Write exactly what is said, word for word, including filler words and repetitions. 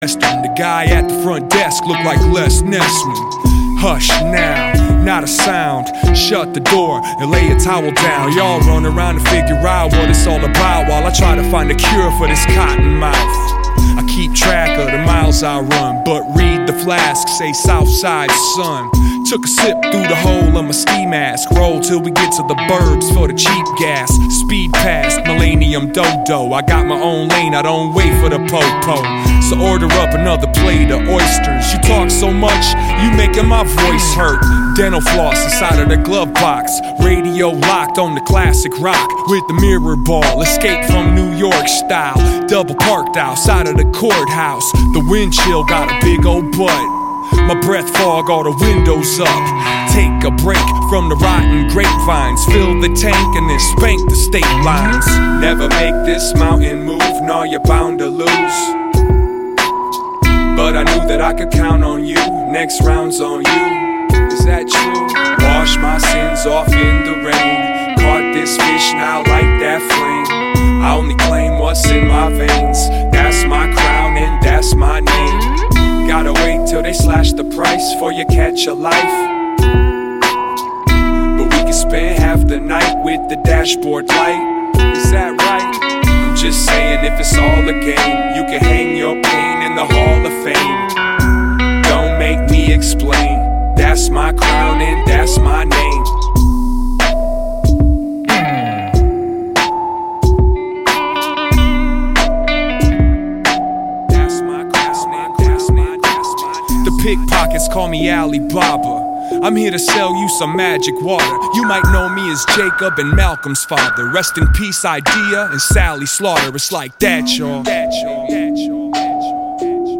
The guy at the front desk looked like Les Nessman. Hush now, not a sound. Shut the door and lay a towel down. Y'all run around to figure out what it's all about while I try to find a cure for this cotton mouth. I keep track of the miles I run, but read the flask, say Southside Sun. Took a sip through the hole of my ski mask. Roll till we get to the burbs for the cheap gas. Speed past Millennium Dodo. I got my own lane, I don't wait for the po-po. So order up another plate of oysters. You talk so much, you making my voice hurt. Dental floss inside of the glove box. Radio locked on the classic rock with the mirror ball. Escape from New York style. Double parked outside of the courthouse. The wind chill got a big old butt. My breath fog, all the windows up. Take a break from the rotten grapevines. Fill the tank and then spank the state lines. Never make this mountain move, no, you're bound to lose. But I knew that I could count on you. Next round's on you. Is that true? Wash my sins off in the rain. Caught this fish, now light that flame. I only claim what's in my veins. That's my crown and that's my name. Gotta wait till they slash the price for you catch a life. But we can spend half the night with the dashboard light. Is that right? I'm just saying, if it's all a game, you can hang your pain in the Hall of Fame. Don't make me explain. That's my crown and that's my name. Pickpockets call me Alibaba. I'm here to sell you some magic water. You might know me as Jacob and Malcolm's father. Rest in peace, Idea and Sally Slaughter. It's like that, y'all.